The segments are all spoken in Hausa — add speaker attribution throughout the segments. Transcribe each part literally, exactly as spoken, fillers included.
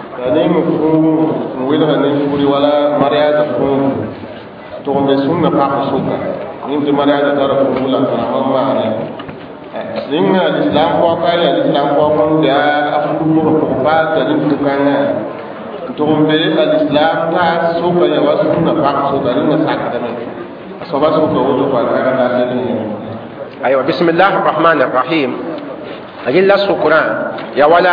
Speaker 1: يعني مفهوم ولا نقول ولا مريض مفهوم تقوم بسنة بعض سوكا نيم مريض تعرف ولا تمام معنا لين الإسلام قاقا الإسلام قاقا جاء أفضل بعض تجيب تكانا تقوم بالإسلام تا سوكا يواسنا بعض سوكا لين ساكتنا سوكا سوكا وجوه على
Speaker 2: أيوة بسم الله الرحمن الرحيم أجل لا سكران يا ولا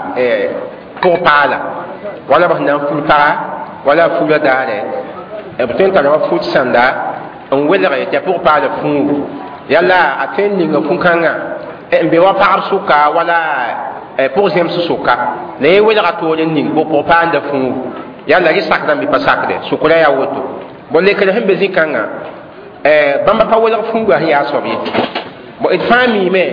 Speaker 2: كوبالا ولا بهنا فلتا ولا فولا دارة بتين ترى فوت سندا أن ولا يا كوبالا فو يلا أتين لين فوكانا إن بيوا بار سوكا ولا بوزيم سوكا لا ولا قطول لين بوبان دفو يلا يساك دم بيساك سكرا يا وتو بقول لك الهم بزيكانا bamba pa wala funga ya sobi bo it fami me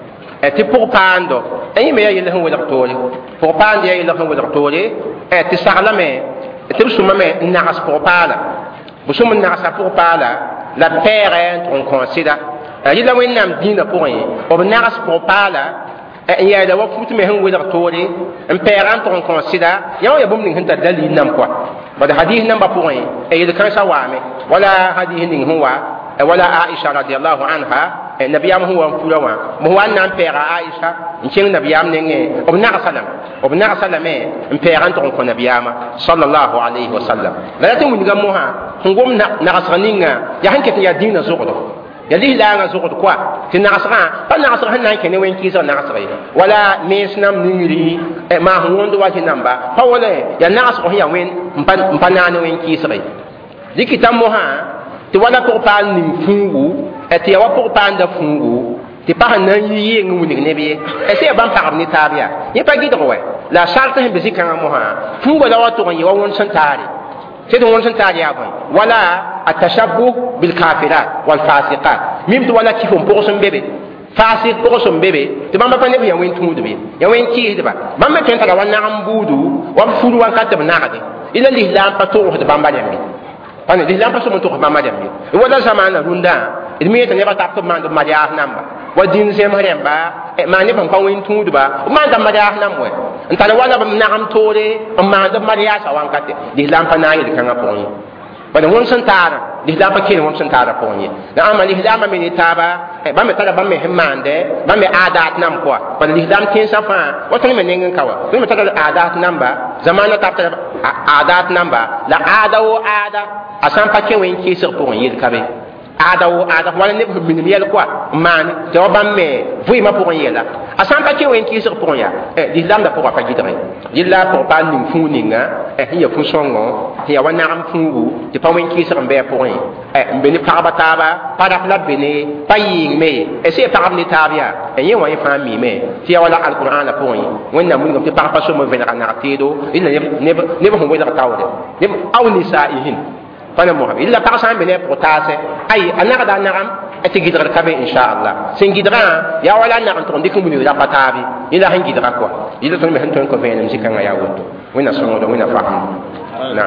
Speaker 2: ti pour pando ay me ya yele hon wala tole pour pando ya yele hon wala tole e ti sagla me ti suma me nagas pour pala bo suma nagas pour pala la père on considère ay la wen nam dina pour yi bo nagas pour pala e ya da wa futu me hon wala tole en père on considère ya ya bum ning hanta dalil nam quoi ba hadith nam ba pour yi e yele kan sa wa me ولا هذه هو ولا عائشة رضي الله عنها النبي أم هو فلوا مو أن أمبير عائشة إن النبي أم نعى ابن سلم ابن سلم أمبير أنت عن النبي أم صلى الله عليه وسلم لا تقول نجمعها هم نعسرنينا يهين كتير يدين زغد يليه لا زغد كوا تنعسرا فنعسرها نايك نوين كيسر نعسري ولا ميسنام نيري ما هو ندوا جنبا فولا ينعسره يا وين مبنا نوين كيسري dikita moha ti wala pour pan ning fungu eti ya wa pour pan da fungu ti pa na yi ngu ning ne bi eti ban pa ni tabia ni pa gidro we la charte hin bisi kan moha fungu la wa to yi wa won santari ti do won santari ya ban wala atashabbuh bil kafirat wal fasiqat mim to wala kifum pour son bébé fasik pour son bébé ti ban pa ne bi ya wen tudu bi ya wen ki de ba ban me tenta wa na ambudu wa furu wa katab na hadi ila lihlam pa to de ban ba yambi pane l'islam pa somo to ba ma dem ni wala zamana runda ilmi ta ne ba tap to man do mariya namba wa din sem haremba e ma ne ban kan win tudu ba man da mariya namwe ntala wala ba na am tore ma da mariya sa wan kate l'islam pa na yi kan apon bada won santara l'islam pa kene won santara pon yi na ama l'islam ma ni taba e ba me tala ba me hemmande ba me adat nam kwa bada l'islam tin sa fa wa tan me nengen kawa ni me tala adat namba zamana tap adat namba la ada o ada asan pa ke wen ki sir pour yel kabe ada o ada wala ne bin yel quoi man te o bam me vui ma pour yela asan pa ke wen ki sir pour ya eh l'islam da pour pa gidre l'islam pour pas ning fu ninga eh ya fu songo ya wana am fungu te pa wen ki sir mbe pour yi eh mbe ni paraba taba para la bene pa ying me e se parab ni tabia e yen wa fa mi me ti ya wala alquran la pour yi wonna mun ngam te par pa so mo venera na tedo illa ne ne ne bo wala tawde ne aw nisaihin fana mohabi illa pa sa bene pour tase ay anaka da nakam eti gidra kabe inshallah sin gidra ya wala na anton dikum ni la patabi ila han gidra ko ila ton me han ton ko venam sikanga ya woto wina songo do wina faham na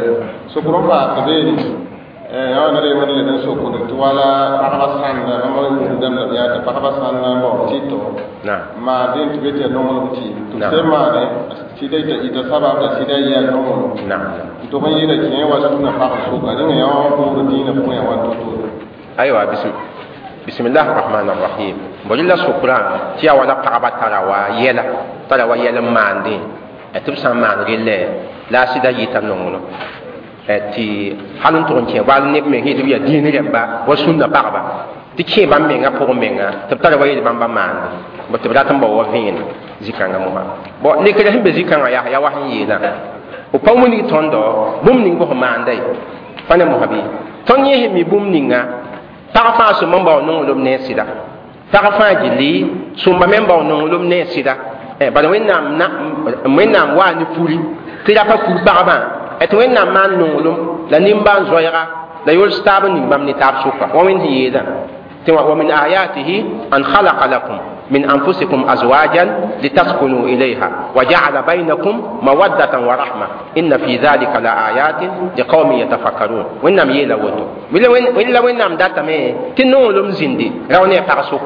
Speaker 1: so ko ba tabe eh ya na re man le den so ko to wala pa san na mo dum na ya ta pa san na mo tito na ma den to bete no mo ti to se ma ne sidai ta ita sabab da sidai ya no mo na to ban yi da kin wa sunna pa so ga ne ya ko dina ko ya wa to to
Speaker 2: aywa bism bismillahir rahmanir rahim bolilla shukran tiya wala qaba tarawa yela tarawa yela mande etib saman gelle la sida yita nongo eti halun to nke wal ne me hidu ya dini reba wa sunna qaba ti ke bam me nga pour me nga tib tarawa yela bam bam mande bo tib datam bo wa vin zikanga mo bo ne ke himbe zikanga ya ya wa yela o pawmuni tondo bum ning bo mande fane mo habi tonye mi bum ninga ta fa so mamba no lum ne sida ta fa jili sumba memba no lum ne sida e ba wennam na wennam wa ni furi ti da pa furi ba ba et wennam man no lum la nimban zoyra la yul stabun ni bam ni tab suka wa min hiyeda ti wa min ayatihi an khalaqa lakum من أنفسكم أزواجا لتسكنوا إليها وجعل بينكم مودة ورحمة إن في ذلك لآيات لقوم يتفكرون وإنما يلا ودو وإلا وإنما داتا مي تنو لم زندي روني فرسوكا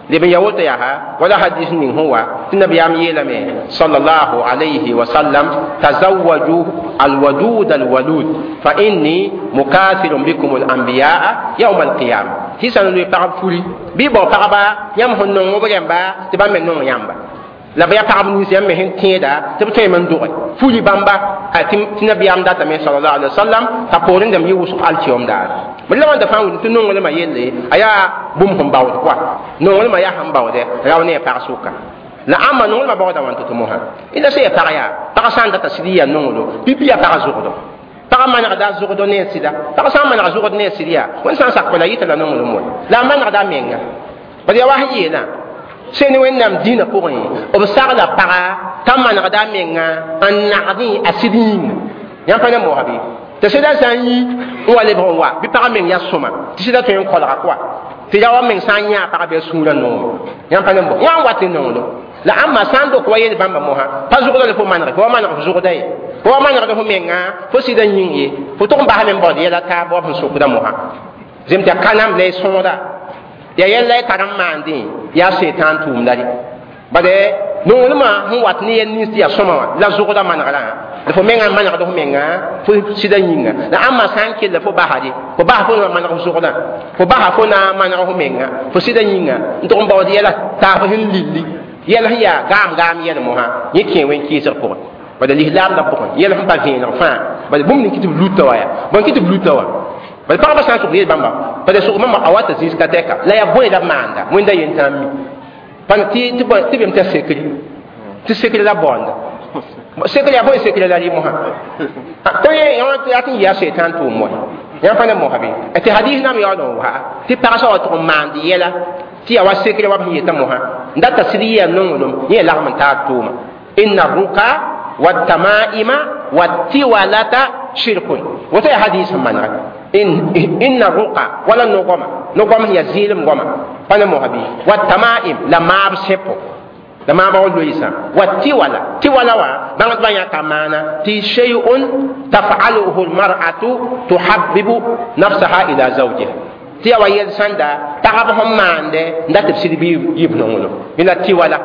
Speaker 2: لبن يوت ياها ولا حديث من هو النبي يام يلمي صلى الله عليه وسلم تزوجوا الودود الولود فإني مكاثر بكم الأنبياء يوم القيامة هسان لي بعض فولي بيبو بعضا يام هنون وبريمبا تبان من نون يامبا la baya pagam ni zem hen tieda te to men doy fuli bamba atim tinabiyam data men sallallahu alaihi wasallam ta porin dem yiwu su altiom da billa wanda fa woni tunno ngole ma yelle aya bum hum bawo kwa no ngole ma ya ham bawo de rawne pa suka la amma no ngole ma bawo da wanto to moha ila se ya paraya ta san data sidiya no ngolo bibiya pa zugodo ta man da zugodo ne sida ta san man zugodo ne sidiya won san sak pala yita la no ngolo mo la man da menga badi wa hiyena seni wẽnnaam dĩinã pʋgẽ b sagla paga t'a manegda a menga n nagdẽ a sɩd yĩnga yãmb pa ne mosa bɩ tɩ sɩda sã n yĩ n wa lebg n wa bɩ pagã meng ya sõma tɩ sɩda tõe n kolga koa tɩ ya wa meng sã n yã pagã bɩ a sũurã noome yãmb pa ne mo wã n wat n nongdo la ãmba sã n dok wa yel bãmba mosã pa zugda le fo manege fo wa maneg f zugda ye fo wa manegd fo menga fo sɩda yĩng ye fo tʋg n bas me n baood yɛla taab wa b sẽn sʋkda mosã zem tɩ kanam la y sõoda ya yella taram mandi ya setan tum dari bade no luma hu wat ni yen ni ya soma la zugo da managala da fo menga managa do menga fo sida yinga na amma sanke la fo bahari fo bah fo managa zugo da fo bah fo na managa ho menga fo sida yinga ndo mbaw di yela ta fo hin lilli yela ya gam gam yela mo ha yike wen ki sir ko bade lihlam da ko yela hum pa vin fa bade bum ni kitib lutawa ya bon kitib lutawa bal pa ba sa su gel bamba bal su mama awata ziska teka la ya boy da manda mun da yin tammi pan ti ti ba ti bim ta sekri ti sekri la bonda sekri ya boy sekri la li mo ha to ye yon ti atin ya setan to mo ya pa ne mo habi ati hadith nam ya do ha ti pa sa to mandi yela ti ya wa sekri wa bi ta mo ha ndata siriya nongolum ye la man ta to ma inna ruqa wat tamaima wat tiwalata shirkun wata hadith man in inna ruqa wala nogoma nogoma ya zilim goma pana mohabi wat tamaim la mab sepo la mab o loisa wat tiwala tiwala wa bangat banya kamana ti shay'un taf'aluhu almar'atu tuhabbibu nafsaha ila zawjiha ti wa yel sanda tagab hommande ndat sirbi yibno ngolo ila tiwala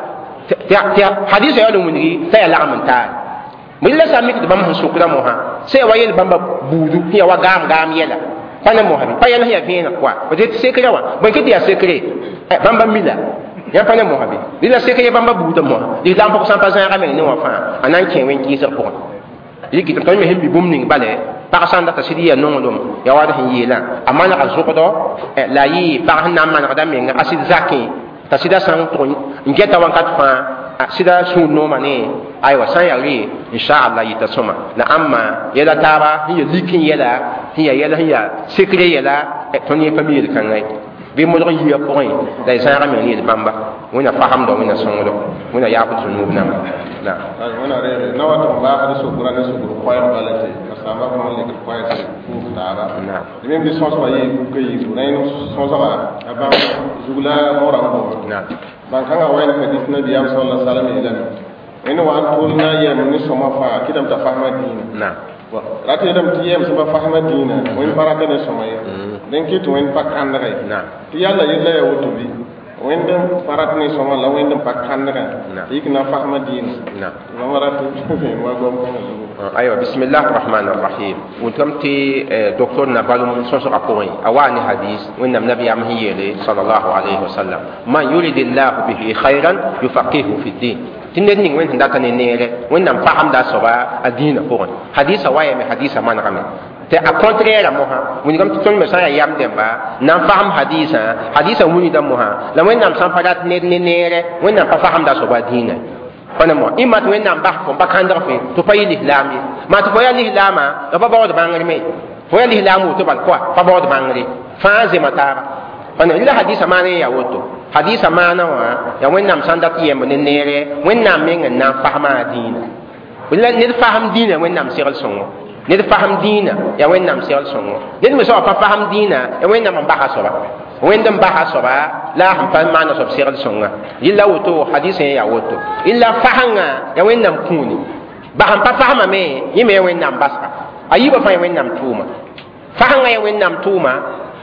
Speaker 2: ti hadith ya lo mungi ta ya la'amanta milla samik de bam sukra moha se wa yel bamba budu ya wa gam gam yela pana moha bi pa yela ya vina kwa o de sekre wa bon kiti ya sekre bamba mila ya pana moha bi lila sekre bamba budu moha di dam ko sampa zan ramen ni wa fa anan ken wen ki ser ko yiki to me hembi bumning bale pa sanda ta sidiya nongolum ya wa da hin yela amana ka zukodo la yi pa hanna man ka da menga asid zaki ta sida sang to ngeta wan kat fa sida sun no mane aywa san ya ri insha Allah yita soma na amma yela taba hiya likin yela hiya yela hiya sekre yela to ni famille kan ngai bi mo ri ya point da san ra me ni bamba wona faham do wona songo wona ya ko sunu na na
Speaker 1: wona re na wa to ba ka so qur'an so ko ko ya balate kasama ko le ko ya fu tara na ni bi so so yi ko yi na no so so ba aba zugula mo ra ko na ban kan wa ina hadith nabi sallallahu alaihi wasallam ilan ina wa tulna ya mun soma fa kidam ta fahma din na wa rati dam tiyem sama fahma din wani baraka ne soma ya den kitu wani pakkan rai na ti yalla yalla ya wutu bi wani parat ne soma la wani pakkan rai ikna fahma din na wa rati wa gom
Speaker 2: aywa bismillahir rahmanir rahim wutam ti docteur na balum so so apoy awani hadith wani nabi am hiyele sallallahu alaihi wasallam man yuridillahu bihi khairan yufaqihu fi din tinde ning wen ndaka ne nere wen nam faham da soba adina ko hadisa waye me hadisa man game te a contraire mo ha mun gam ton me sa yam demba nam faham hadisa hadisa muni da mo ha la wen nam san padat ne ne nere wen nam faham da soba dina pana mo imat wen nam bah ko bakandar fe to payi islami ma to payi islama da baba wa bangare me fo ya islamu to bal kwa fa ba bangare fa ze mata pana ila hadisa mane ya woto hadisa mana wa ya wennam sanda tiyem ne nere wennam menga na fahama dina wala ne faham dina wennam sigal songo ne faham dina ya wennam sigal songo ne me so pa faham dina ya wennam ba hasoba wendam ba hasoba la ham pa mana so sigal songa illa woto hadisa ya woto illa fahanga ya wennam kuni ba ham pa fahama me yime wennam basa ayiba fa wennam tuma fahanga ya wennam tuma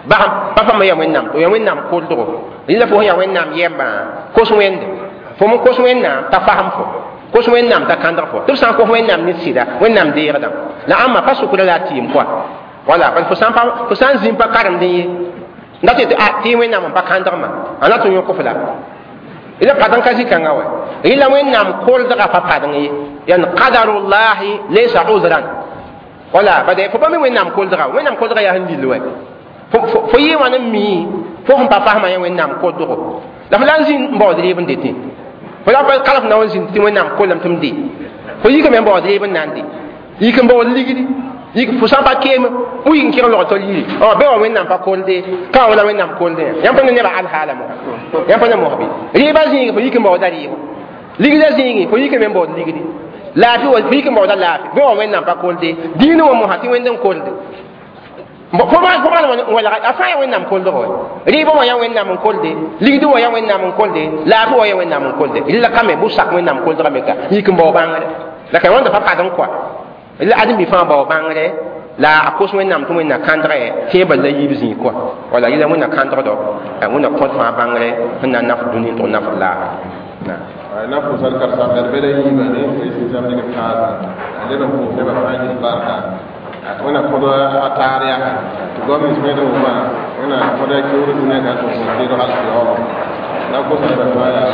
Speaker 2: ba papa ma ya wẽnnaam to ya wẽnnaam koldgo rɩla fo ya wẽnnaam yɛmba kos wẽnde fo mo kos wẽnnaam t'a fasem fo kos wẽnnaam t'a kãndg fo tɩ b sã n kos wẽnnaam ne sɩda wẽnnaam deegdame la ãmba pa sʋkra la a tɩɩm koa wala fo sã n zĩm pa karemd ye dat tɩ wẽnnaam n pa kãndgma a na tɩ yõk f la ila padan ka zikanga wa ila wẽnnaam koldga pa padeng ye yan qadarullahi laysa uzran wala bade fo pa me wẽnnaam koldga wẽnnaam koldga yaa sẽn lill wɛ fo yɩ wãn n mi fo sẽn pa fasma ya wẽnnaam koldgo la fo la n zĩn n baood reeb n de tẽ fo la kalf na n zĩnd tɩ wẽnnaam kollame tɩ m de fo yikame n baood reeb n na n de yik n baood ligdi yik fo sã n pa keem fo yik n kẽg log tol yiri bɩ wa wẽnnaam pa kolde ka wala wẽnnaam kolde yãmb pa ne nebã alhaala mo yãmb pa ne mosbe reebã zĩigi fo yik n baooda reebo ligda zĩigi fo yikame n baood ligdi laafi wa fo yik n baooda laafi bɩ wa wẽnnaam pa kolde diinẽ wa mosã tɩ wẽnd n kolde fo wala a fãa ya wẽnnaam koldg wa reebã wa ya wẽnnaam n kolde ligdi wa ya wẽnnaam n kolde laafi wa ya wẽnnaam n kolde rɩla kame bʋ sak wẽnnaam koldga meka yik n bao bãngre la ka wãnda pa padem koa la adem fãa bao bãngre la a kos wẽnnaam tɩ wẽnna kãndgɛ tẽebã la yiib zĩig koa wala yɩla wẽnna kãndgdɔ wẽnna kõt fãa bãngre n na n naf dũni tɩ naf laara
Speaker 1: na fo sal kar sa ber bere yiba ne ko isi jam ne kaasa ale no ko ne ba fani barka wẽnna kõd a taar yaa tɩ gɔmens me dẽ wʋma wẽnna kõda keoor dũniyã ka tɩ fõ tɩɩd hal tɩ yaool la kosã ba fãa yaa